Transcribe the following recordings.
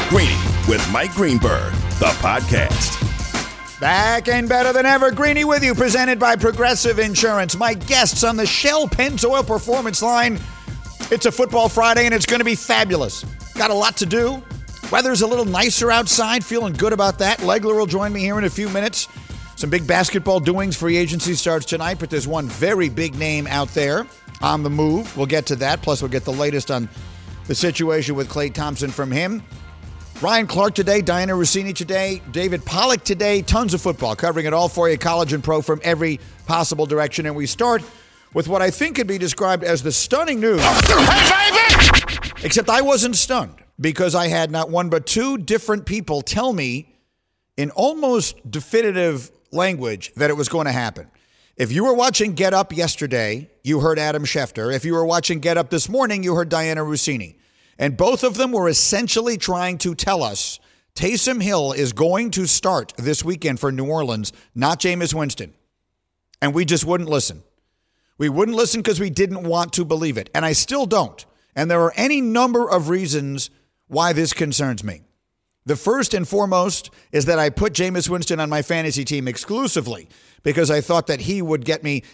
Greeny with Mike Greenberg, the podcast. Back and better than ever, Greeny with you, presented by Progressive Insurance. My guests on the Shell Pennzoil Performance Line. It's a football Friday, and it's going to be fabulous. Got a lot to do. Weather's a little nicer outside. Feeling good about that. Legler will join me here in a few minutes. Some big basketball doings. Free agency starts tonight, but there's one very big name out there on the move. We'll get to that. Plus, we'll get the latest on the situation with Klay Thompson from him. Ryan Clark today, Diana Rossini today, David Pollack today. Tons of football, covering it all for you, college and pro from every possible direction. And we start with what I think could be described as the stunning news. Hey, baby! Except I wasn't stunned because I had not one but two different people tell me in almost definitive language that it was going to happen. If you were watching Get Up yesterday, you heard Adam Schefter. If you were watching Get Up this morning, you heard Diana Rossini. And both of them were essentially trying to tell us Taysom Hill is going to start this weekend for New Orleans, not Jameis Winston. And we just wouldn't listen. We wouldn't listen because we didn't want to believe it. And I still don't. And there are any number of reasons why this concerns me. The first and foremost is that I put Jameis Winston on my fantasy team exclusively because I thought that he would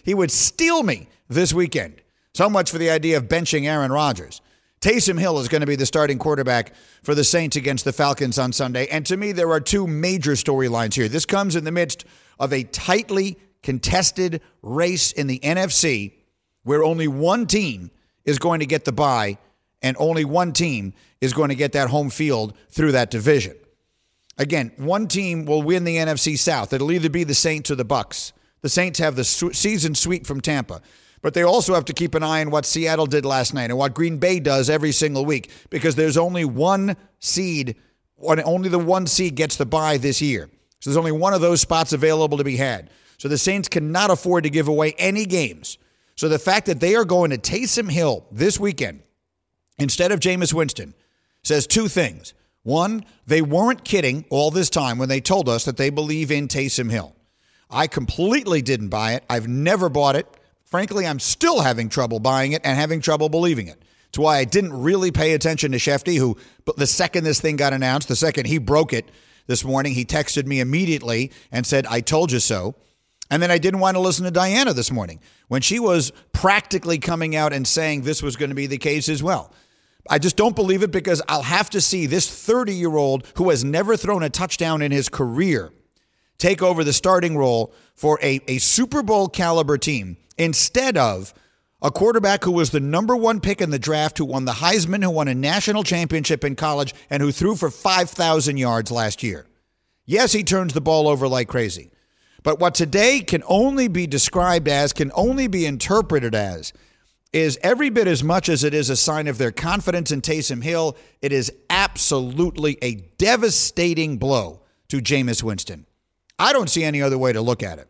steal me this weekend. So much for the idea of benching Aaron Rodgers. Taysom Hill is going to be the starting quarterback for the Saints against the Falcons on Sunday. And to me, there are two major storylines here. This comes in the midst of a tightly contested race in the NFC where only one team is going to get the bye and only one team is going to get that home field through that division. Again, one team will win the NFC South. It'll either be the Saints or the Bucs. The Saints have the season sweep from Tampa. But they also have to keep an eye on what Seattle did last night and what Green Bay does every single week because there's only one seed, only the one seed gets the bye this year. So there's only one of those spots available to be had. So the Saints cannot afford to give away any games. So the fact that they are going to Taysom Hill this weekend instead of Jameis Winston says two things. One, they weren't kidding all this time when they told us that they believe in Taysom Hill. I completely didn't buy it. I've never bought it. Frankly, I'm still having trouble buying it and having trouble believing it. It's why I didn't really pay attention to Shefty, but the second this thing got announced, the second he broke it this morning, he texted me immediately and said, I told you so. And then I didn't want to listen to Diana this morning when she was practically coming out and saying this was going to be the case as well. I just don't believe it because I'll have to see this 30-year-old who has never thrown a touchdown in his career take over the starting role for a Super Bowl caliber team instead of a quarterback who was the number one pick in the draft, who won the Heisman, who won a national championship in college, and who threw for 5,000 yards last year. Yes, he turns the ball over like crazy. But what today can only be described as, can only be interpreted as, is every bit as much as it is a sign of their confidence in Taysom Hill, it is absolutely a devastating blow to Jameis Winston. I don't see any other way to look at it.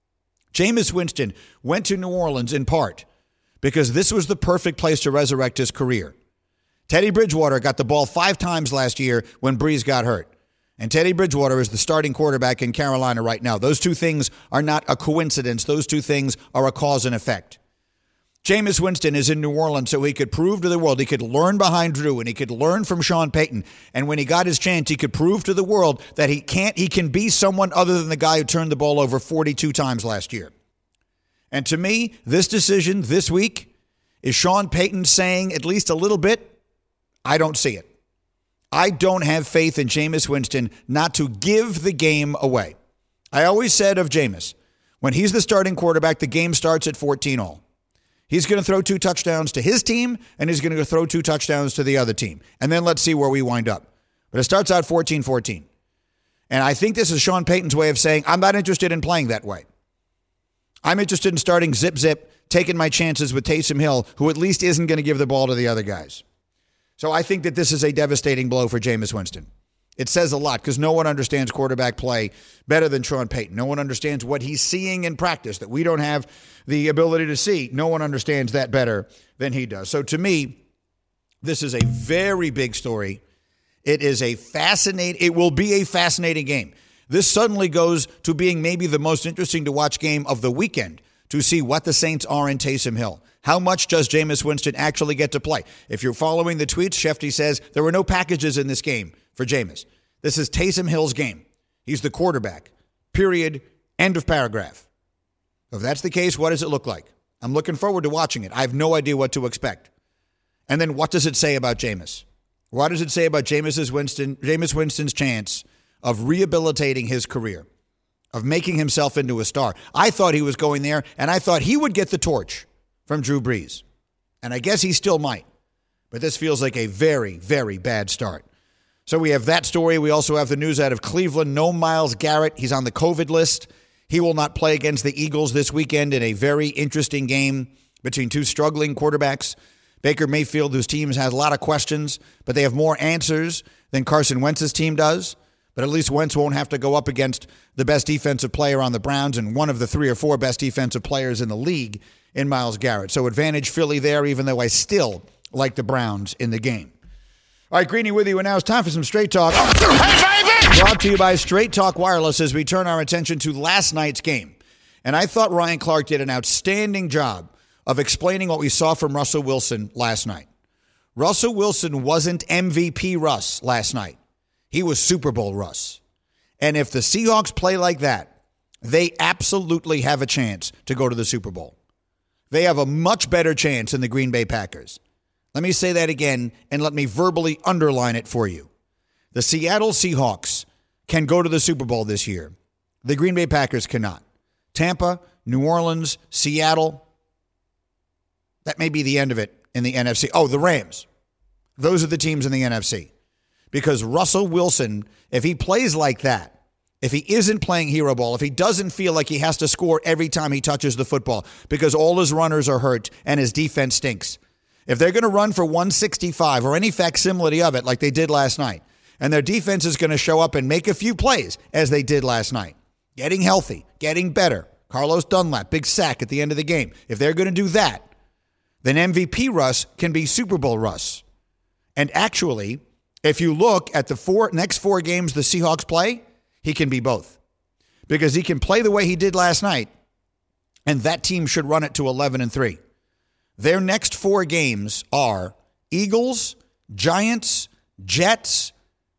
Jameis Winston went to New Orleans in part because this was the perfect place to resurrect his career. Teddy Bridgewater got the ball 5 times last year when Breeze got hurt. And Teddy Bridgewater is the starting quarterback in Carolina right now. Those two things are not a coincidence. Those two things are a cause and effect. Jameis Winston is in New Orleans so he could prove to the world, he could learn behind Drew and he could learn from Sean Payton. And when he got his chance, he could prove to the world that he can be someone other than the guy who turned the ball over 42 times last year. And to me, this decision this week is Sean Payton saying at least a little bit, I don't see it. I don't have faith in Jameis Winston not to give the game away. I always said of Jameis, when he's the starting quarterback, the game starts at 14-all. He's going to throw 2 touchdowns to his team, and he's going to throw 2 touchdowns to the other team. And then let's see where we wind up. But it starts out 14-14. And I think this is Sean Payton's way of saying, I'm not interested in playing that way. I'm interested in starting zip, taking my chances with Taysom Hill, who at least isn't going to give the ball to the other guys. So I think that this is a devastating blow for Jameis Winston. It says a lot because no one understands quarterback play better than Sean Payton. No one understands what he's seeing in practice that we don't have the ability to see. No one understands that better than he does. So to me, this is a very big story. It will be a fascinating game. This suddenly goes to being maybe the most interesting to watch game of the weekend to see what the Saints are in Taysom Hill. How much does Jameis Winston actually get to play? If you're following the tweets, Shefty says there were no packages in this game for Jameis. This is Taysom Hill's game. He's the quarterback. Period. End of paragraph. If that's the case, what does it look like? I'm looking forward to watching it. I have no idea what to expect. And then what does it say about Jameis? What does it say about Jameis Winston's chance of rehabilitating his career, of making himself into a star? I thought he was going there, and I thought he would get the torch from Drew Brees. And I guess he still might. But this feels like a very, very bad start. So we have that story. We also have the news out of Cleveland. No Myles Garrett. He's on the COVID list. He will not play against the Eagles this weekend in a very interesting game between two struggling quarterbacks. Baker Mayfield, whose team has a lot of questions, but they have more answers than Carson Wentz's team does. But at least Wentz won't have to go up against the best defensive player on the Browns and one of the 3 or 4 best defensive players in the league in Myles Garrett. So advantage Philly there, even though I still like the Browns in the game. All right, Greeny with you, and now it's time for some Straight Talk. Hey, baby! Brought to you by Straight Talk Wireless as we turn our attention to last night's game. And I thought Ryan Clark did an outstanding job of explaining what we saw from Russell Wilson last night. Russell Wilson wasn't MVP Russ last night. He was Super Bowl Russ. And if the Seahawks play like that, they absolutely have a chance to go to the Super Bowl. They have a much better chance than the Green Bay Packers. Let me say that again, and let me verbally underline it for you. The Seattle Seahawks can go to the Super Bowl this year. The Green Bay Packers cannot. Tampa, New Orleans, Seattle, that may be the end of it in the NFC. Oh, the Rams. Those are the teams in the NFC. Because Russell Wilson, if he plays like that, if he isn't playing hero ball, if he doesn't feel like he has to score every time he touches the football because all his runners are hurt and his defense stinks, if they're going to run for 165 or any facsimile of it like they did last night, and their defense is going to show up and make a few plays as they did last night, getting healthy, getting better, Carlos Dunlap, big sack at the end of the game. If they're going to do that, then MVP Russ can be Super Bowl Russ. And actually, if you look at the next four games the Seahawks play, he can be both. Because he can play the way he did last night, and that team should run it to 11-3. Their next 4 games are Eagles, Giants, Jets,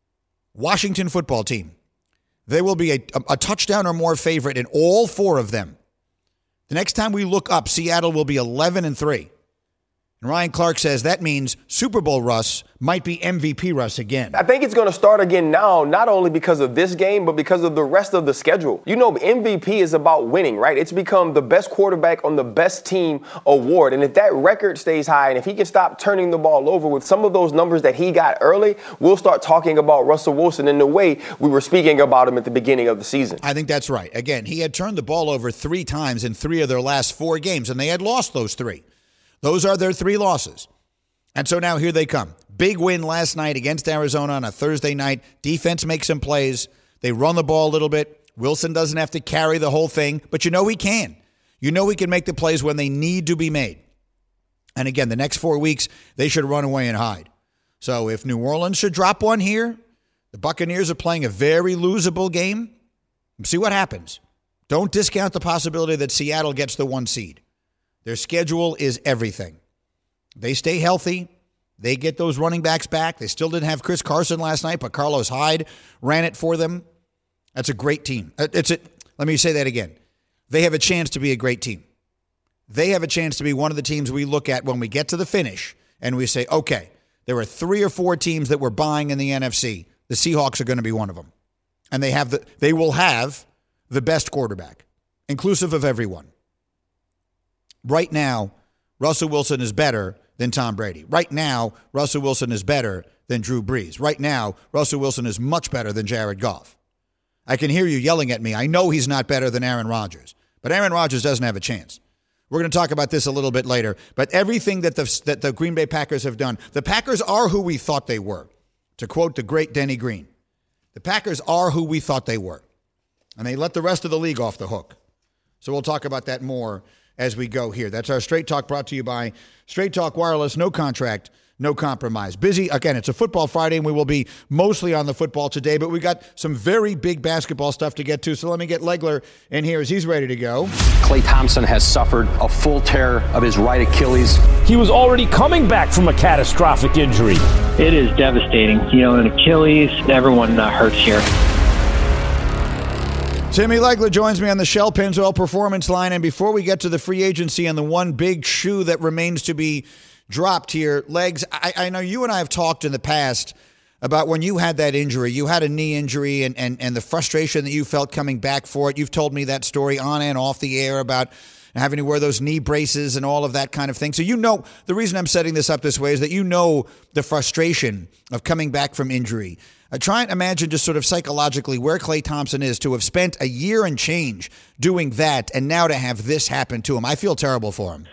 Washington football team. They will be a touchdown or more favorite in all 4 of them. The next time we look up, Seattle will be 11-3. And Ryan Clark says that means Super Bowl Russ might be MVP Russ again. I think it's going to start again now, not only because of this game, but because of the rest of the schedule. You know, MVP is about winning, right? It's become the best quarterback on the best team award. And if that record stays high and if he can stop turning the ball over with some of those numbers that he got early, we'll start talking about Russell Wilson in the way we were speaking about him at the beginning of the season. I think that's right. Again, he had turned the ball over 3 times in 3 of their last 4 games, and they had lost those 3. Those are their 3 losses. And so now here they come. Big win last night against Arizona on a Thursday night. Defense makes some plays. They run the ball a little bit. Wilson doesn't have to carry the whole thing, but you know he can. You know he can make the plays when they need to be made. And again, the next 4 weeks, they should run away and hide. So if New Orleans should drop one here, the Buccaneers are playing a very losable game. See what happens. Don't discount the possibility that Seattle gets the 1 seed. Their schedule is everything. They stay healthy. They get those running backs back. They still didn't have Chris Carson last night, but Carlos Hyde ran it for them. That's a great team. Let me say that again. They have a chance to be a great team. They have a chance to be one of the teams we look at when we get to the finish and we say, okay, there are 3 or 4 teams that we're buying in the NFC. The Seahawks are going to be one of them. And they will have the best quarterback, inclusive of everyone. Right now, Russell Wilson is better than Tom Brady. Right now, Russell Wilson is better than Drew Brees. Right now, Russell Wilson is much better than Jared Goff. I can hear you yelling at me. I know he's not better than Aaron Rodgers, but Aaron Rodgers doesn't have a chance. We're going to talk about this a little bit later, but everything that the Green Bay Packers have done, the Packers are who we thought they were. To quote the great Denny Green, the Packers are who we thought they were, and they let the rest of the league off the hook. So we'll talk about that more as we go here. That's our Straight Talk brought to you by Straight Talk Wireless. No contract, No compromise. Busy. Again, it's a football Friday, and we will be mostly on the football today, but we got some very big basketball stuff to get to. So let me get Legler in here as he's ready to go. Klay Thompson has suffered a full tear of his right Achilles. He was already coming back from a catastrophic injury. It is devastating. An Achilles, everyone hurts here. Timmy Legler joins me on the Shell Pennzoil Performance Line. And before we get to the free agency and the one big shoe that remains to be dropped here, Legs, I know you and I have talked in the past about when you had that injury. You had a knee injury and the frustration that you felt coming back for it. You've told me that story on and off the air about having to wear those knee braces and all of that kind of thing. So the reason I'm setting this up this way is that the frustration of coming back from injury. Try and imagine just sort of psychologically where Klay Thompson is to have spent a year and change doing that and now to have this happen to him. I feel terrible for him.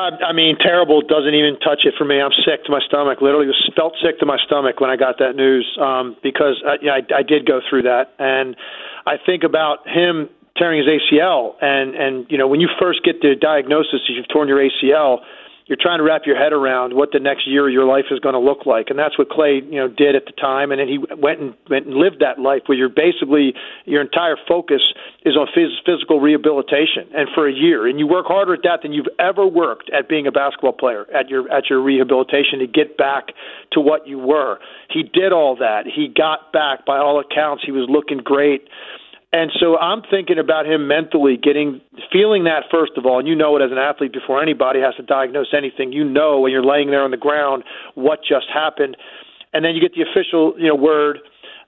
Terrible doesn't even touch it for me. I'm sick to my stomach. Literally felt sick to my stomach when I got that news because I did go through that. And I think about him tearing his ACL. And when you first get the diagnosis that you've torn your ACL, you're trying to wrap your head around what the next year of your life is going to look like. And that's what Klay, did at the time. And then he went and lived that life where you're basically, your entire focus is on physical rehabilitation. And for a year, and you work harder at that than you've ever worked at being a basketball player, at your rehabilitation to get back to what you were. He did all that. He got back. By all accounts, he was looking great. And so I'm thinking about him mentally feeling that, first of all, and it as an athlete before anybody has to diagnose anything, when you're laying there on the ground what just happened. And then you get the official, word.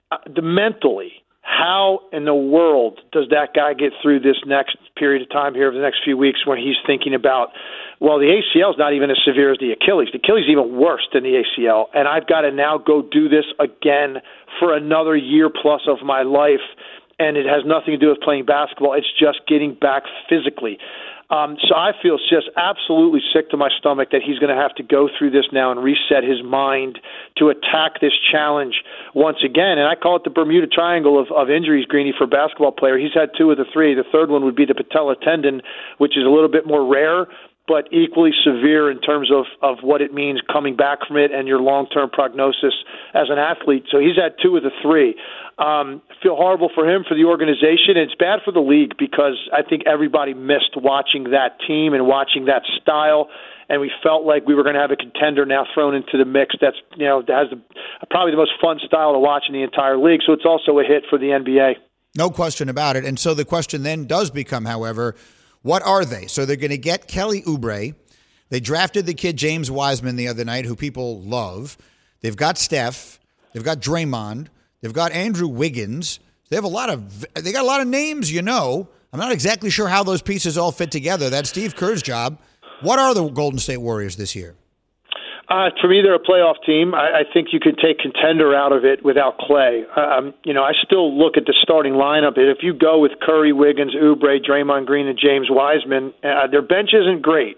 Mentally, how in the world does that guy get through this next period of time here over the next few weeks when he's thinking about, well, the ACL is not even as severe as the Achilles. The Achilles is even worse than the ACL. And I've got to now go do this again for another year plus of my life. And it has nothing to do with playing basketball. It's just getting back physically. So I feel just absolutely sick to my stomach that he's going to have to go through this now and reset his mind to attack this challenge once again. And I call it the Bermuda Triangle of injuries, Greeny, for a basketball player. He's had 2 of the 3. The third one would be the patella tendon, which is a little bit more rare, but equally severe in terms of what it means coming back from it and your long-term prognosis as an athlete. So he's had 2 of the 3. Feel horrible for him, for the organization. And it's bad for the league because I think everybody missed watching that team and watching that style. And we felt like we were going to have a contender now thrown into the mix that has probably the most fun style to watch in the entire league. So it's also a hit for the NBA. No question about it. And so the question then does become, however, what are they? So they're going to get Kelly Oubre. They drafted the kid James Wiseman the other night, who people love. They've got Steph. They've got Draymond. They've got Andrew Wiggins. They got a lot of names, I'm not exactly sure how those pieces all fit together. That's Steve Kerr's job. What are the Golden State Warriors this year? For me, they're a playoff team. I think you could take contender out of it without Klay. I still look at the starting lineup. If you go with Curry, Wiggins, Oubre, Draymond Green, and James Wiseman, their bench isn't great.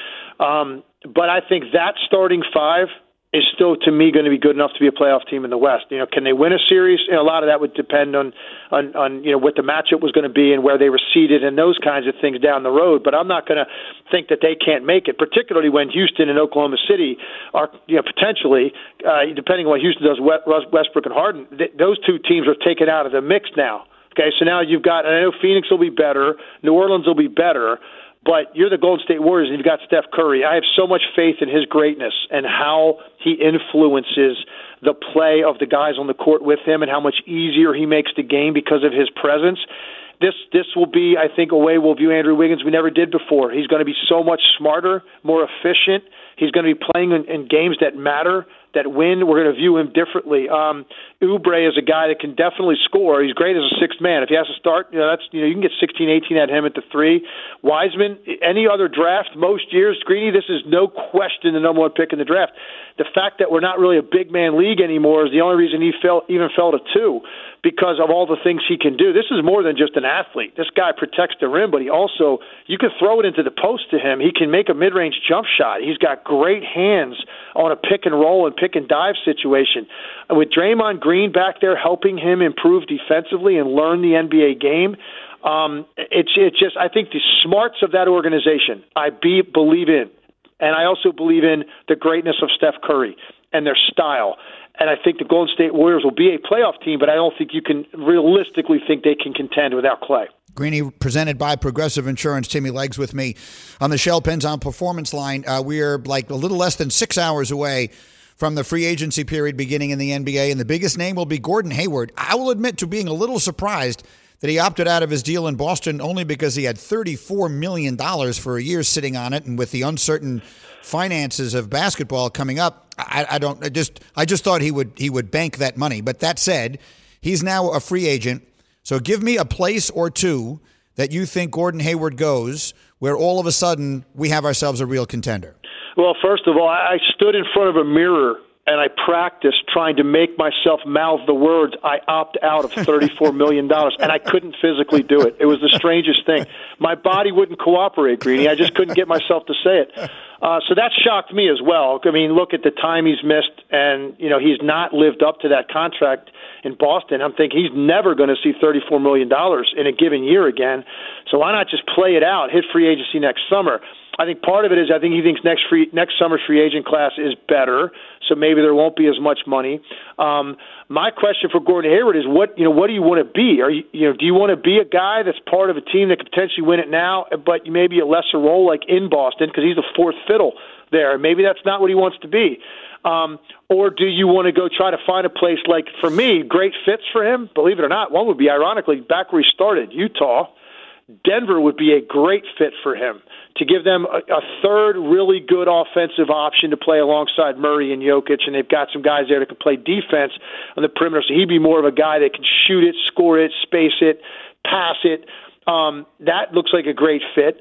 But I think that starting 5 is still, to me, going to be good enough to be a playoff team in the West. Can they win a series? A lot of that would depend on what the matchup was going to be and where they were seated and those kinds of things down the road. But I'm not going to think that they can't make it, particularly when Houston and Oklahoma City are, potentially, depending on what Houston does, Westbrook and Harden, those 2 teams are taken out of the mix now. Okay, so now you've got, and I know Phoenix will be better, New Orleans will be better, but you're the Golden State Warriors and you've got Steph Curry. I have so much faith in his greatness and how he influences the play of the guys on the court with him and how much easier he makes the game because of his presence. This will be, I think, a way we'll view Andrew Wiggins we never did before. He's going to be so much smarter, more efficient. He's going to be playing in games that matter, that win. We're going to view him differently. Oubre is a guy that can definitely score. He's great as a sixth man. If he has to start, you can get 16, 18 at him at the 3. Wiseman, any other draft, most years, Greeny, this is no question the number 1 pick in the draft. The fact that we're not really a big man league anymore is the only reason he fell to 2, because of all the things he can do. This is more than just an athlete. This guy protects the rim, but he also, you can throw it into the post to him. He can make a mid-range jump shot. He's got great hands on a pick and roll and pick and dive situation. With Draymond Green back there helping him improve defensively and learn the NBA game, it's just, I think the smarts of that organization, I believe in. And I also believe in the greatness of Steph Curry and their style. And I think the Golden State Warriors will be a playoff team, but I don't think you can realistically think they can contend without Klay. Greeny, presented by Progressive Insurance. Timmy Leggs with me on the Shell Pens on Performance Line. We're like a little less than 6 hours away from the free agency period beginning in the NBA, and the biggest name will be Gordon Hayward. I will admit to being a little surprised that he opted out of his deal in Boston only because he had $34 million for a year sitting on it, and with the uncertain finances of basketball coming up, I just thought he would bank that money. But that said, he's now a free agent. So give me a place or two that you think Gordon Hayward goes where all of a sudden we have ourselves a real contender. Well, first of all, I stood in front of a mirror and I practiced trying to make myself mouth the words, I opt out of $34 million, and I couldn't physically do it. It was the strangest thing. My body wouldn't cooperate, Greeny. I just couldn't get myself to say it. So that shocked me as well. I mean, look at the time he's missed, and he's not lived up to that contract in Boston. I'm thinking he's never going to see $34 million in a given year again. So why not just play it out, hit free agency next summer? I think part of it is I think he thinks next summer's free agent class is better, so maybe there won't be as much money. My question for Gordon Hayward is what do you want to be? Do you want to be a guy that's part of a team that could potentially win it now, but maybe a lesser role like in Boston because he's the fourth fiddle there? Maybe that's not what he wants to be. Or do you want to go try to find a place like, for me, great fits for him? Believe it or not, one would be, ironically, back where he started, Utah. Denver would be a great fit for him to give them a third really good offensive option to play alongside Murray and Jokic, and they've got some guys there that can play defense on the perimeter, so he'd be more of a guy that can shoot it, score it, space it, pass it. That looks like a great fit.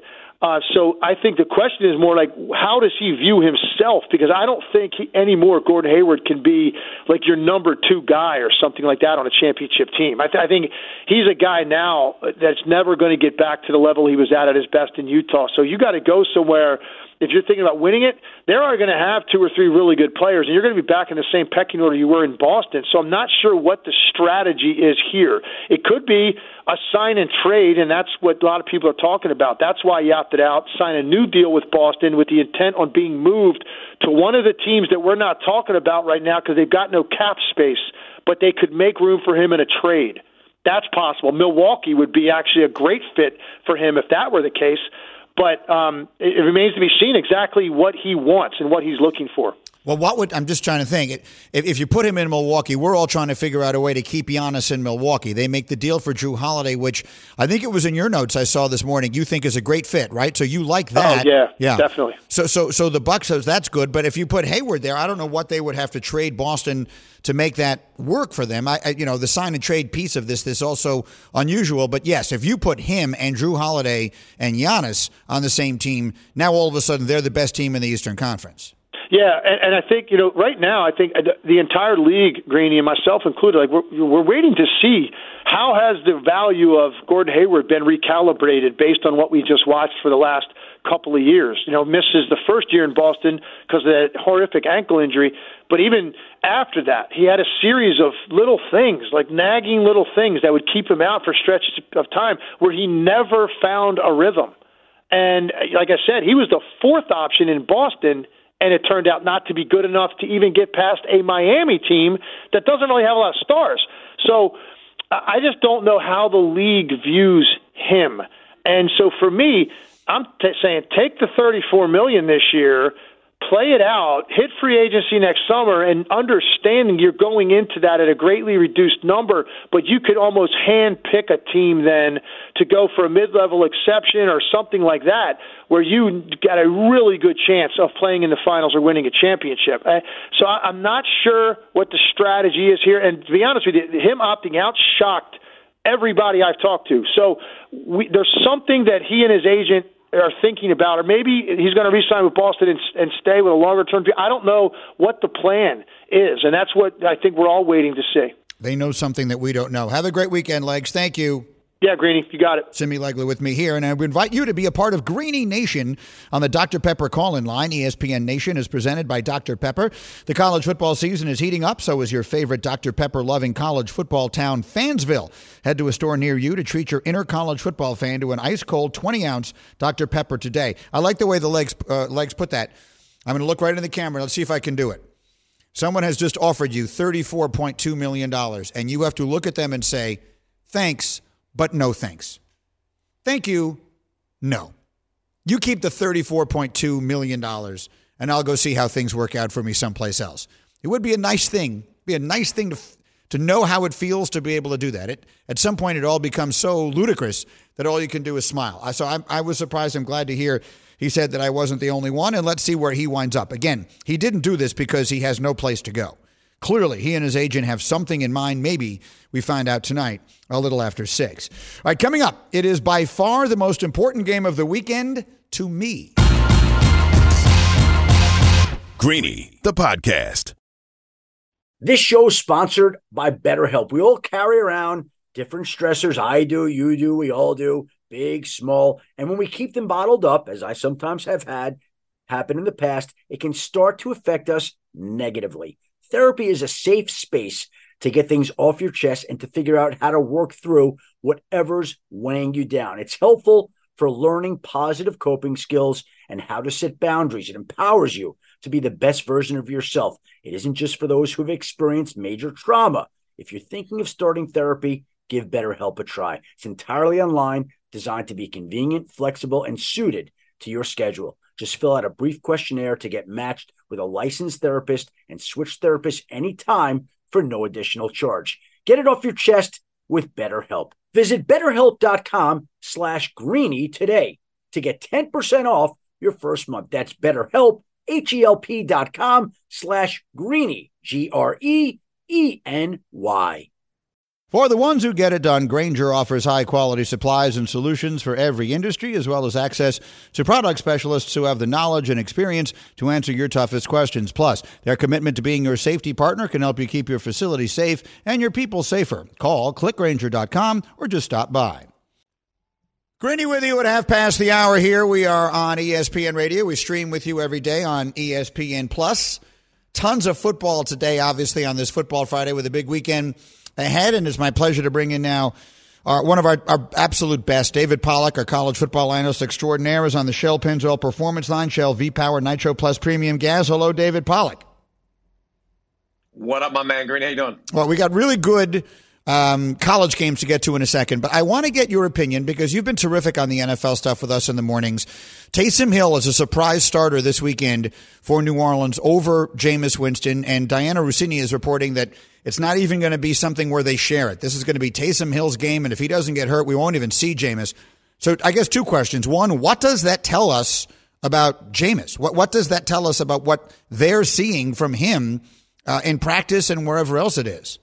So I think the question is more like, how does he view himself? Because I don't think anymore Gordon Hayward can be like your number two guy or something like that on a championship team. I think he's a guy now that's never going to get back to the level he was at his best in Utah. So you got to go somewhere. If you're thinking about winning it, they are going to have two or three really good players, and you're going to be back in the same pecking order you were in Boston. So I'm not sure what the strategy is here. It could be a sign and trade, and that's what a lot of people are talking about. That's why he opted out, sign a new deal with Boston with the intent on being moved to one of the teams that we're not talking about right now because they've got no cap space, but they could make room for him in a trade. That's possible. Milwaukee would be actually a great fit for him if that were the case. But it remains to be seen exactly what he wants and what he's looking for. Well, I'm just trying to think. If you put him in Milwaukee, we're all trying to figure out a way to keep Giannis in Milwaukee. They make the deal for Jrue Holiday, which I think it was in your notes I saw this morning. You think is a great fit, right? So you like that? Oh, yeah, definitely. So the Bucks says that's good. But if you put Hayward there, I don't know what they would have to trade Boston to make that work for them. The sign and trade piece of this is also unusual. But yes, if you put him and Jrue Holiday and Giannis on the same team, now all of a sudden they're the best team in the Eastern Conference. Yeah, and I think, right now, I think the entire league, Greeny, and myself included, like we're waiting to see how has the value of Gordon Hayward been recalibrated based on what we just watched for the last couple of years. Misses the first year in Boston because of that horrific ankle injury, but even after that, he had a series of little things, like nagging little things that would keep him out for stretches of time where he never found a rhythm. And like I said, he was the fourth option in Boston, and it turned out not to be good enough to even get past a Miami team that doesn't really have a lot of stars. So I just don't know how the league views him. And so for me, I'm saying take the $34 million this year, play it out, hit free agency next summer, and understanding you're going into that at a greatly reduced number, but you could almost hand pick a team then to go for a mid-level exception or something like that, where you got a really good chance of playing in the finals or winning a championship. So I'm not sure what the strategy is here. And to be honest with you, him opting out shocked everybody I've talked to. So there's something that he and his agent are thinking about, or maybe he's going to re-sign with Boston and stay with a longer-term deal. I don't know what the plan is, and that's what I think we're all waiting to see. They know something that we don't know. Have a great weekend, Legs. Thank you. Yeah, Greeny, you got it. Timmy Legler with me here, and I would invite you to be a part of Greeny Nation on the Dr. Pepper call-in line. ESPN Nation is presented by Dr. Pepper. The college football season is heating up, so is your favorite Dr. Pepper-loving college football town, Fansville. Head to a store near you to treat your inner college football fan to an ice-cold 20-ounce Dr. Pepper today. I like the way the legs put that. I'm going to look right in the camera. Let's see if I can do it. Someone has just offered you $34.2 million, and you have to look at them and say, thanks, but no thanks. Thank you, no. You keep the $34.2 million, and I'll go see how things work out for me someplace else. It would be a nice thing. Be a nice thing to know how it feels to be able to do that. At some point, it all becomes so ludicrous that all you can do is smile. So I was surprised. I'm glad to hear he said that I wasn't the only one, and let's see where he winds up. Again, he didn't do this because he has no place to go. Clearly, he and his agent have something in mind. Maybe we find out tonight a little after 6. All right, coming up, it is by far the most important game of the weekend to me. Greeny, the podcast. This show is sponsored by BetterHelp. We all carry around different stressors. I do, you do, we all do, big, small. And when we keep them bottled up, as I sometimes have had happen in the past, it can start to affect us negatively. Therapy is a safe space to get things off your chest and to figure out how to work through whatever's weighing you down. It's helpful for learning positive coping skills and how to set boundaries. It empowers you to be the best version of yourself. It isn't just for those who have experienced major trauma. If you're thinking of starting therapy, give BetterHelp a try. It's entirely online, designed to be convenient, flexible, and suited to your schedule. Just fill out a brief questionnaire to get matched with a licensed therapist and switch therapists anytime for no additional charge. Get it off your chest with BetterHelp. Visit BetterHelp.com/Greeny today to get 10% off your first month. That's BetterHelp, HELP.com/Greeny, GREENY. For the ones who get it done, Grainger offers high-quality supplies and solutions for every industry, as well as access to product specialists who have the knowledge and experience to answer your toughest questions. Plus, their commitment to being your safety partner can help you keep your facility safe and your people safer. Call, clickgrainger.com, or just stop by. Greeny with you at half past the hour here. We are on ESPN Radio. We stream with you every day on ESPN+. Tons of football today, obviously, on this Football Friday with a big weekend ahead, and it's my pleasure to bring in now one of our absolute best. David Pollack, our college football analyst extraordinaire, is on the Shell Pennzoil Performance Line, Shell V-Power Nitro Plus Premium Gas. Hello, David Pollack. What up, my man? Green, how you doing? Well, we got really good college games to get to in a second, but I want to get your opinion because you've been terrific on the NFL stuff with us in the mornings. Taysom Hill is a surprise starter this weekend for New Orleans over Jameis Winston, and Diana Rossini is reporting that it's not even going to be something where they share it. This is going to be Taysom Hill's game, and if he doesn't get hurt, we won't even see Jameis. So I guess two questions. One, what does that tell us about Jameis? What does that tell us about what they're seeing from him in practice and wherever else it is?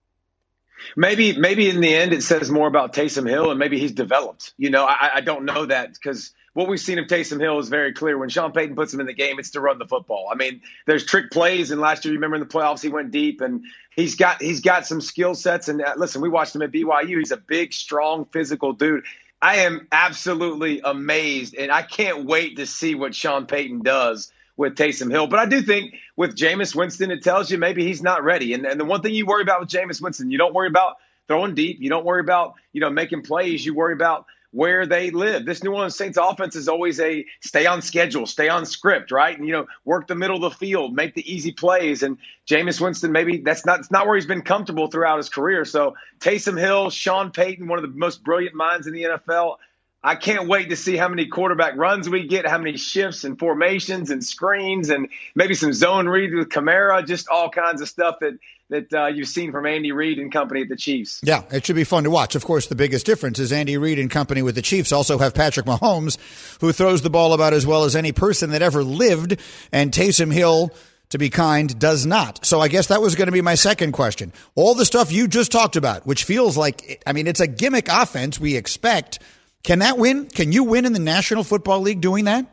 Maybe in the end it says more about Taysom Hill, and maybe he's developed. You know, I don't know that because what we've seen of Taysom Hill is very clear. When Sean Payton puts him in the game, it's to run the football. I mean, there's trick plays, and last year, you remember in the playoffs, he went deep, and he's got some skill sets. And listen, we watched him at BYU. He's a big, strong, physical dude. I am absolutely amazed, and I can't wait to see what Sean Payton does with Taysom Hill. But I do think with Jameis Winston, it tells you maybe he's not ready. And the one thing you worry about with Jameis Winston, you don't worry about throwing deep. You don't worry about, making plays. You worry about where they live. This New Orleans Saints offense is always a stay on schedule, stay on script, right? And, work the middle of the field, make the easy plays. And Jameis Winston, maybe it's not where he's been comfortable throughout his career. So Taysom Hill, Sean Payton, one of the most brilliant minds in the NFL. I can't wait to see how many quarterback runs we get, how many shifts and formations and screens, and maybe some zone read with Kamara, just all kinds of stuff that you've seen from Andy Reid and company at the Chiefs. Yeah, it should be fun to watch. Of course, the biggest difference is Andy Reid and company with the Chiefs also have Patrick Mahomes, who throws the ball about as well as any person that ever lived, and Taysom Hill, to be kind, does not. So I guess that was going to be my second question. All the stuff you just talked about, which feels like, it's a gimmick offense we expect. Can that win? Can you win in the National Football League doing that?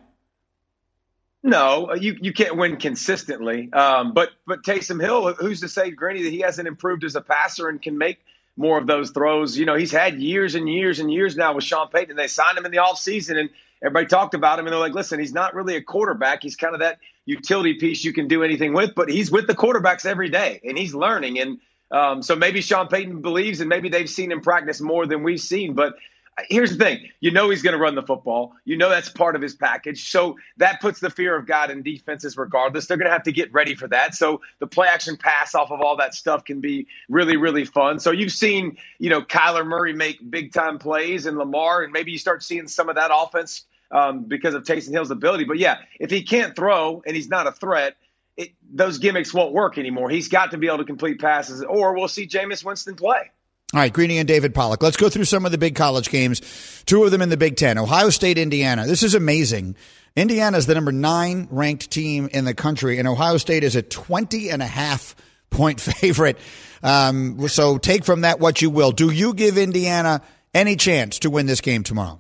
No, you can't win consistently. But Taysom Hill, who's to say, Granny, that he hasn't improved as a passer and can make more of those throws? He's had years and years and years now with Sean Payton. They signed him in the offseason, and everybody talked about him, and they're like, listen, he's not really a quarterback. He's kind of that utility piece you can do anything with, but he's with the quarterbacks every day, and he's learning. And so maybe Sean Payton believes, and maybe they've seen him practice more than we've seen, but here's the thing. You know he's going to run the football. You know that's part of his package. So that puts the fear of God in defenses regardless. They're going to have to get ready for that. So the play action pass off of all that stuff can be really, really fun. So you've seen, Kyler Murray make big-time plays and Lamar, and maybe you start seeing some of that offense because of Taysom Hill's ability. But, yeah, if he can't throw and he's not a threat, those gimmicks won't work anymore. He's got to be able to complete passes, or we'll see Jameis Winston play. All right, Greeny and David Pollack. Let's go through some of the big college games, two of them in the Big Ten. Ohio State, Indiana. This is amazing. Indiana is the number 9 ranked team in the country, and Ohio State is a 20.5-point favorite. So take from that what you will. Do you give Indiana any chance to win this game tomorrow?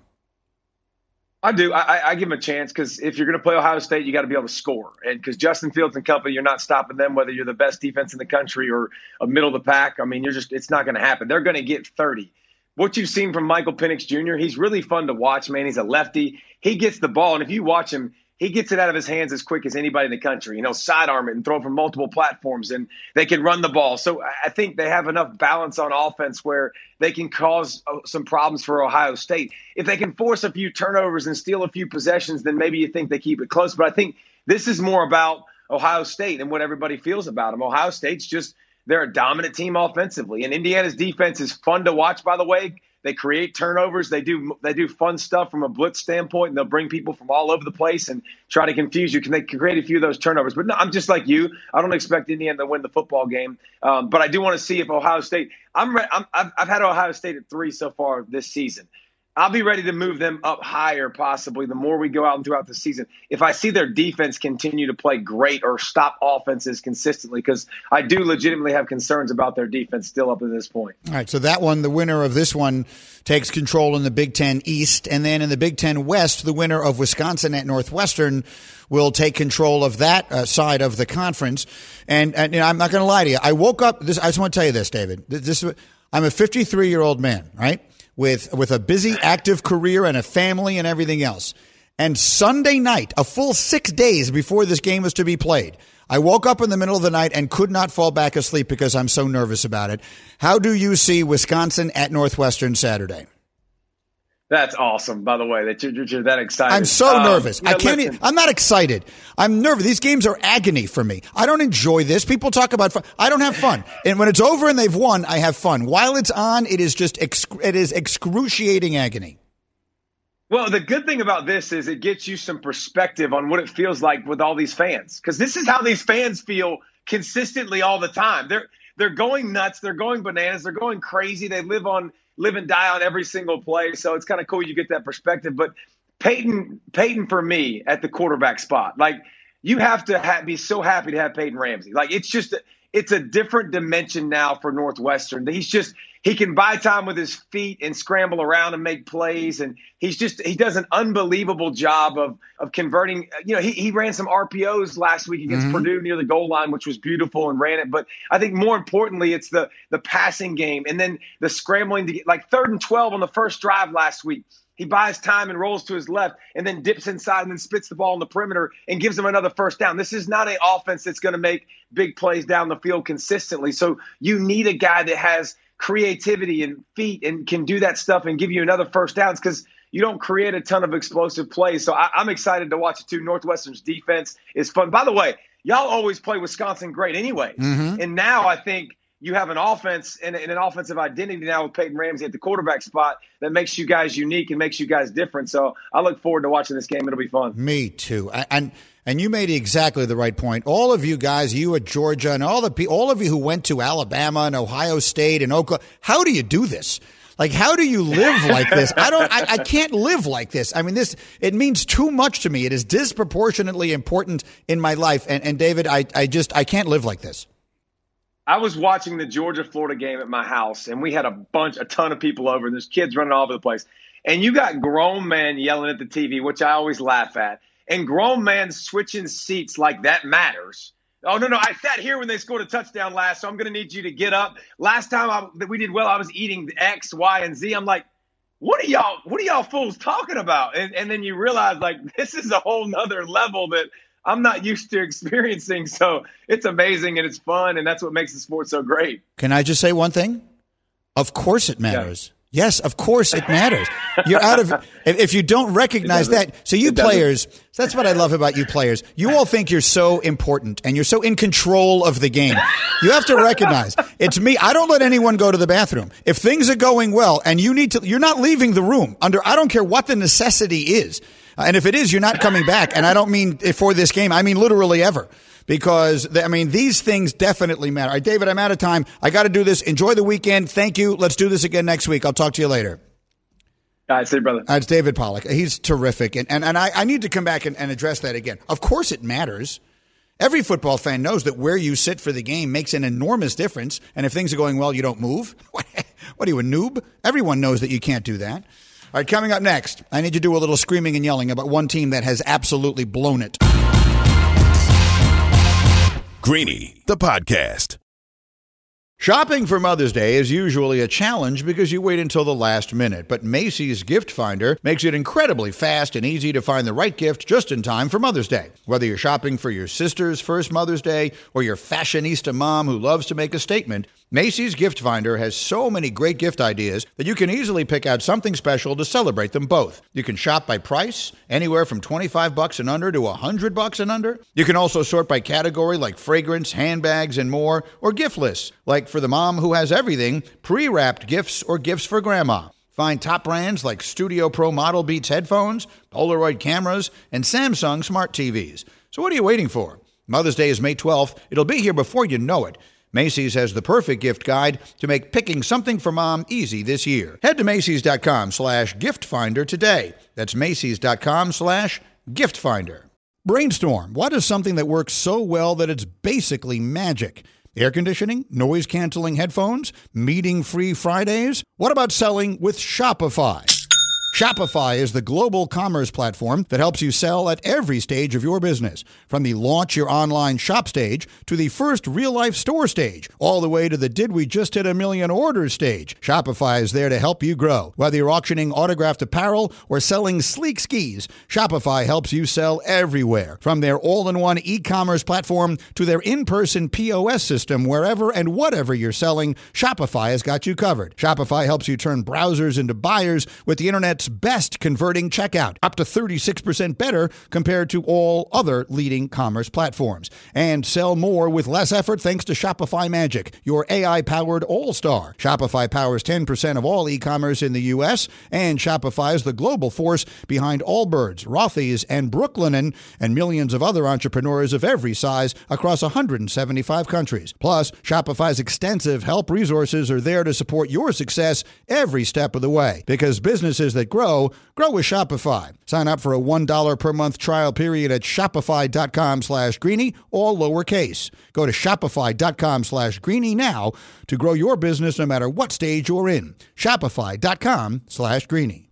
I do. I give them a chance because if you're going to play Ohio State, you got to be able to score. And because Justin Fields and company, you're not stopping them, whether you're the best defense in the country or a middle of the pack. I mean, it's not going to happen. They're going to get 30. What you've seen from Michael Penix Jr., he's really fun to watch, man. He's a lefty. He gets the ball, and if you watch him, he gets it out of his hands as quick as anybody in the country. Sidearm it and throw it from multiple platforms, and they can run the ball. So I think they have enough balance on offense where they can cause some problems for Ohio State. If they can force a few turnovers and steal a few possessions, then maybe you think they keep it close. But I think this is more about Ohio State and what everybody feels about them. Ohio State's they're a dominant team offensively. And Indiana's defense is fun to watch, by the way. They create turnovers. They do fun stuff from a blitz standpoint, and they'll bring people from all over the place and try to confuse you. They can create a few of those turnovers. But no, I'm just like you. I don't expect Indiana to win the football game. But I do want to see if Ohio State – I've had Ohio State at 3 so far this season. I'll be ready to move them up higher possibly the more we go out and throughout the season. If I see their defense continue to play great or stop offenses consistently, because I do legitimately have concerns about their defense still up to this point. All right, so that one, the winner of this one takes control in the Big Ten East. And then in the Big Ten West, the winner of Wisconsin at Northwestern will take control of that side of the conference. And I'm not going to lie to you. I woke up – I just want to tell you this, David. I'm a 53-year-old man, right? With a busy, active career and a family and everything else. And Sunday night, a full 6 days before this game was to be played, I woke up in the middle of the night and could not fall back asleep because I'm so nervous about it. How do you see Wisconsin at Northwestern Saturday? That's awesome, by the way, that you're that excited. I'm so nervous. I'm not excited. I'm nervous. These games are agony for me. I don't enjoy this. People talk about fun. I don't have fun. And when it's over and they've won, I have fun. While it's on, it is just it is excruciating agony. Well, the good thing about this is it gets you some perspective on what it feels like with all these fans, because this is how these fans feel consistently all the time. They're going nuts. They're going bananas. They're going crazy. They live and die on every single play. So it's kind of cool you get that perspective. But Peyton for me at the quarterback spot, like you have to be so happy to have Peyton Ramsey. Like it's a different dimension now for Northwestern. He can buy time with his feet and scramble around and make plays. And he does an unbelievable job of converting. He ran some RPOs last week against Purdue near the goal line, which was beautiful, and ran it. But I think more importantly, it's the passing game and then the scrambling to get like 3rd and 12 on the first drive last week. He buys time and rolls to his left and then dips inside and then spits the ball on the perimeter and gives him another first down. This is not an offense that's going to make big plays down the field consistently. So you need a guy that has creativity and feet and can do that stuff and give you another first downs, because you don't create a ton of explosive plays. So I'm excited to watch it too. Northwestern's defense is fun. By the way, y'all always play Wisconsin great anyway. And now I think you have an offense and an offensive identity now with Peyton Ramsey at the quarterback spot that makes you guys unique and makes you guys different. So I look forward to watching this game. It'll be fun. Me too. And you made exactly the right point. All of you guys, you at Georgia, and all of you who went to Alabama and Ohio State and Oklahoma, how do you do this? Like, how do you live like this? I can't live like this. I mean, it means too much to me. It is disproportionately important in my life. And David, I can't live like this. I was watching the Georgia-Florida game at my house, and we had a ton of people over, and there's kids running all over the place. And you got grown men yelling at the TV, which I always laugh at, and grown men switching seats like that matters. Oh, no, I sat here when they scored a touchdown last, so I'm going to need you to get up. Last time we did well, I was eating X, Y, and Z. I'm like, what are y'all fools talking about? And then you realize, like, this is a whole nother level that I'm not used to experiencing. So it's amazing and it's fun, and that's what makes the sport so great. Can I just say one thing? Of course it matters. Yes, of course it matters. You're out of if you don't recognize that. So you players, that's what I love about you players. You all think you're so important and you're so in control of the game. You have to recognize it's me. I don't let anyone go to the bathroom. If things are going well and you're not leaving the room I don't care what the necessity is. And if it is, you're not coming back. And I don't mean for this game. I mean literally ever. Because, these things definitely matter. All right, David, I'm out of time. I got to do this. Enjoy the weekend. Thank you. Let's do this again next week. I'll talk to you later. All right, see you, brother. It's David Pollack. He's terrific. And I need to come back and address that again. Of course it matters. Every football fan knows that where you sit for the game makes an enormous difference. And if things are going well, you don't move. What are you, a noob? Everyone knows that you can't do that. All right, coming up next, I need to do a little screaming and yelling about one team that has absolutely blown it. Greeny, the podcast. Shopping for Mother's Day is usually a challenge because you wait until the last minute, but Macy's Gift Finder makes it incredibly fast and easy to find the right gift just in time for Mother's Day. Whether you're shopping for your sister's first Mother's Day or your fashionista mom who loves to make a statement, Macy's Gift Finder has so many great gift ideas that you can easily pick out something special to celebrate them both. You can shop by price, anywhere from $25 and under to $100 and under. You can also sort by category like fragrance, handbags, and more, or gift lists, like for the mom who has everything, pre-wrapped gifts or gifts for grandma. Find top brands like Studio Pro Model Beats headphones, Polaroid cameras, and Samsung smart TVs. So what are you waiting for? Mother's Day is May 12th. It'll be here before you know it. Macy's has the perfect gift guide to make picking something for mom easy this year. Head to Macys.com/giftfinder today. That's Macys.com/giftfinder. Brainstorm. What is something that works so well that it's basically magic? Air conditioning? Noise-canceling headphones? Meeting-free Fridays? What about selling with Shopify? Shopify is the global commerce platform that helps you sell at every stage of your business, from the launch your online shop stage to the first real-life store stage, all the way to the did we just hit a million orders stage. Shopify is there to help you grow. Whether you're auctioning autographed apparel or selling sleek skis, Shopify helps you sell everywhere, from their all-in-one e-commerce platform to their in-person POS system. Wherever and whatever you're selling, Shopify has got you covered. Shopify helps you turn browsers into buyers with the internet's best converting checkout, up to 36% better compared to all other leading commerce platforms. And sell more with less effort thanks to Shopify Magic, your AI-powered all-star. Shopify powers 10% of all e-commerce in the U.S., and Shopify is the global force behind Allbirds, Rothy's, and Brooklinen, and millions of other entrepreneurs of every size across 175 countries. Plus, Shopify's extensive help resources are there to support your success every step of the way, because businesses that grow with Shopify. Sign up for a $1 per month trial period at shopify.com/greeny, all lowercase. Go to shopify.com/greeny now to grow your business no matter what stage you're in. Shopify.com/greeny.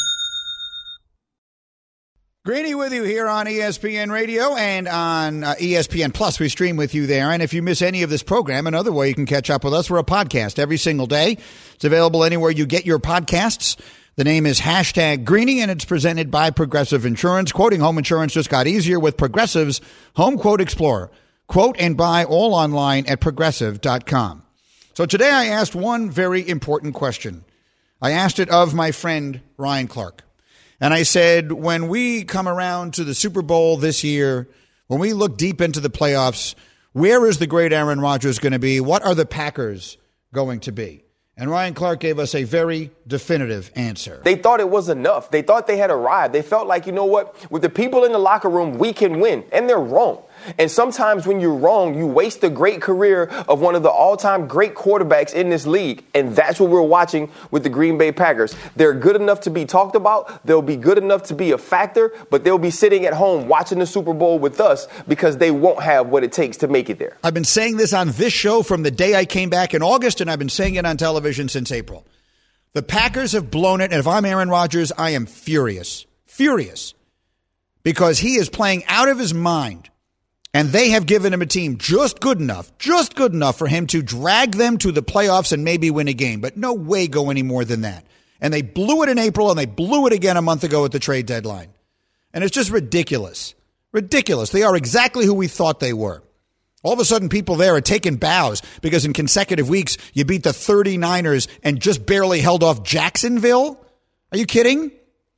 Greeny with you here on ESPN Radio and on ESPN Plus. We stream with you there. And if you miss any of this program, another way you can catch up with us, we're a podcast every single day. It's available anywhere you get your podcasts. The name is #Greeny, and it's presented by Progressive Insurance. Quoting home insurance just got easier with Progressive's Home Quote Explorer. Quote and buy all online at Progressive.com. So today I asked one very important question. I asked it of my friend Ryan Clark. And I said, when we come around to the Super Bowl this year, when we look deep into the playoffs, where is the great Aaron Rodgers going to be? What are the Packers going to be? And Ryan Clark gave us a very definitive answer. They thought it was enough. They thought they had arrived. They felt like, you know what, with the people in the locker room, we can win. And they're wrong. And sometimes when you're wrong, you waste the great career of one of the all-time great quarterbacks in this league. And that's what we're watching with the Green Bay Packers. They're good enough to be talked about. They'll be good enough to be a factor, but they'll be sitting at home watching the Super Bowl with us because they won't have what it takes to make it there. I've been saying this on this show from the day I came back in August, and I've been saying it on television since April. The Packers have blown it, and if I'm Aaron Rodgers, I am furious. Furious. Because he is playing out of his mind. And they have given him a team just good enough for him to drag them to the playoffs and maybe win a game. But no way go any more than that. And they blew it in April, and they blew it again a month ago at the trade deadline. And it's just ridiculous. Ridiculous. They are exactly who we thought they were. All of a sudden, people there are taking bows because in consecutive weeks, you beat the 39ers and just barely held off Jacksonville? Are you kidding?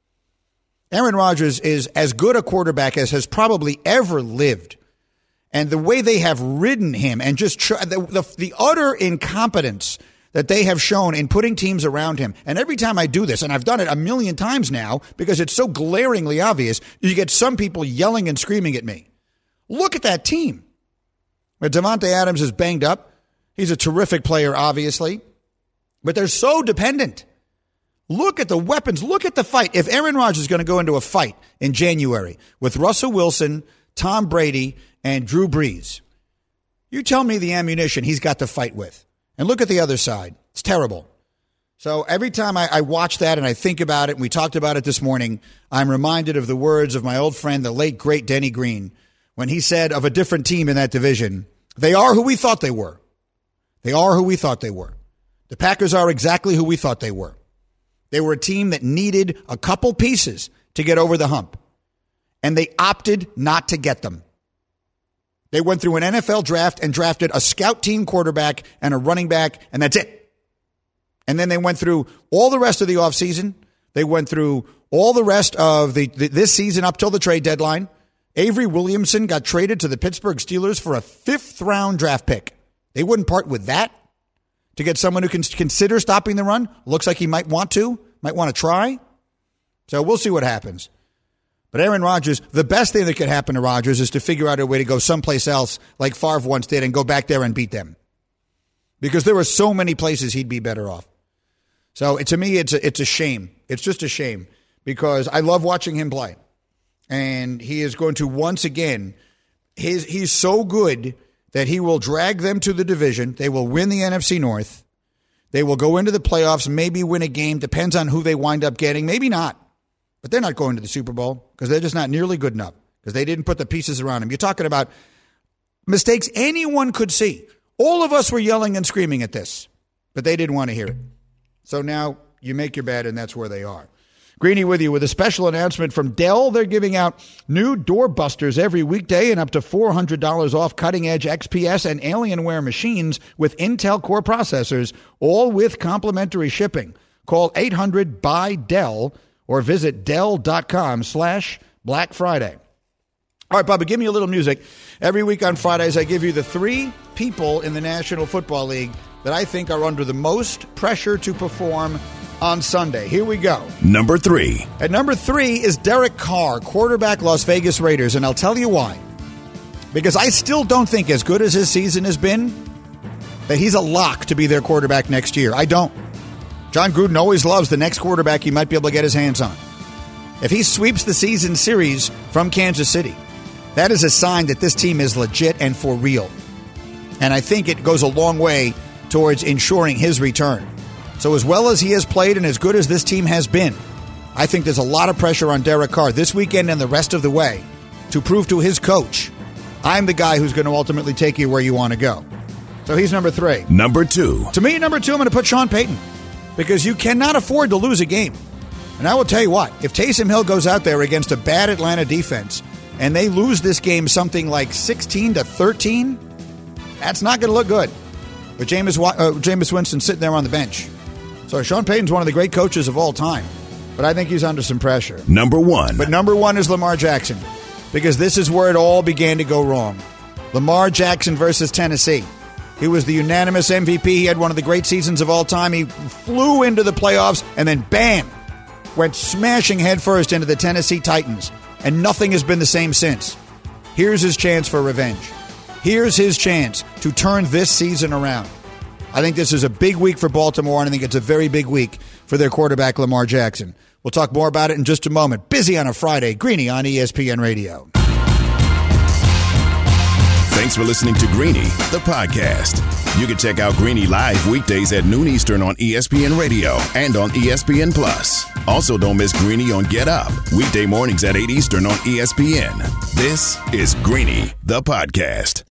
Aaron Rodgers is as good a quarterback as has probably ever lived. And the way they have ridden him and just the utter incompetence that they have shown in putting teams around him. And every time I do this, and I've done it a million times now because it's so glaringly obvious, you get some people yelling and screaming at me. Look at that team. But Davante Adams is banged up. He's a terrific player, obviously. But they're so dependent. Look at the weapons. Look at the fight. If Aaron Rodgers is going to go into a fight in January with Russell Wilson, Tom Brady, and Drew Brees, you tell me the ammunition he's got to fight with. And look at the other side. It's terrible. So every time I watch that and I think about it, and we talked about it this morning, I'm reminded of the words of my old friend, the late, great Denny Green, when he said of a different team in that division, they are who we thought they were. They are who we thought they were. The Packers are exactly who we thought they were. They were a team that needed a couple pieces to get over the hump, and they opted not to get them. They went through an NFL draft and drafted a scout team quarterback and a running back, and that's it. And then they went through all the rest of the offseason. They went through all the rest of this season up till the trade deadline. Avery Williamson got traded to the Pittsburgh Steelers for a 5th-round draft pick. They wouldn't part with that to get someone who can consider stopping the run. Looks like he might want to try. So we'll see what happens. But Aaron Rodgers, the best thing that could happen to Rodgers is to figure out a way to go someplace else like Favre once did and go back there and beat them. Because there are so many places he'd be better off. So to me, it's a shame. It's just a shame because I love watching him play. And he is going to once again, he's so good that he will drag them to the division. They will win the NFC North. They will go into the playoffs, maybe win a game. Depends on who they wind up getting. Maybe not. But they're not going to the Super Bowl because they're just not nearly good enough because they didn't put the pieces around him. You're talking about mistakes anyone could see. All of us were yelling and screaming at this, but they didn't want to hear it. So now you make your bed, and that's where they are. Greeny with you with a special announcement from Dell. They're giving out new doorbusters every weekday and up to $400 off cutting-edge XPS and Alienware machines with Intel Core processors, all with complimentary shipping. Call 800-BUY-DELL or visit Dell.com/Black Friday. All right, Bubba, give me a little music. Every week on Fridays, I give you the 3 people in the National Football League that I think are under the most pressure to perform on Sunday. Here we go. Number 3. At number 3 is Derek Carr, quarterback, Las Vegas Raiders, and I'll tell you why. Because I still don't think, as good as his season has been, that he's a lock to be their quarterback next year. I don't. John Gruden always loves the next quarterback he might be able to get his hands on. If he sweeps the season series from Kansas City, that is a sign that this team is legit and for real. And I think it goes a long way towards ensuring his return. So as well as he has played and as good as this team has been, I think there's a lot of pressure on Derek Carr this weekend and the rest of the way to prove to his coach, I'm the guy who's going to ultimately take you where you want to go. So he's number 3. Number 2. To me, number 2, I'm going to put Sean Payton because you cannot afford to lose a game. And I will tell you what, if Taysom Hill goes out there against a bad Atlanta defense and they lose this game something like 16-13, that's not going to look good. But Jameis Winston sitting there on the bench. So Sean Payton's one of the great coaches of all time. But I think he's under some pressure. Number 1. But number 1 is Lamar Jackson. Because this is where it all began to go wrong. Lamar Jackson versus Tennessee. He was the unanimous MVP. He had one of the great seasons of all time. He flew into the playoffs and then bam, went smashing headfirst into the Tennessee Titans. And nothing has been the same since. Here's his chance for revenge. Here's his chance to turn this season around. I think this is a big week for Baltimore, and I think it's a very big week for their quarterback, Lamar Jackson. We'll talk more about it in just a moment. Busy on a Friday. Greeny on ESPN Radio. Thanks for listening to Greeny, the podcast. You can check out Greeny live weekdays at noon Eastern on ESPN Radio and on ESPN+. Also, don't miss Greeny on Get Up, weekday mornings at 8 Eastern on ESPN. This is Greeny, the podcast.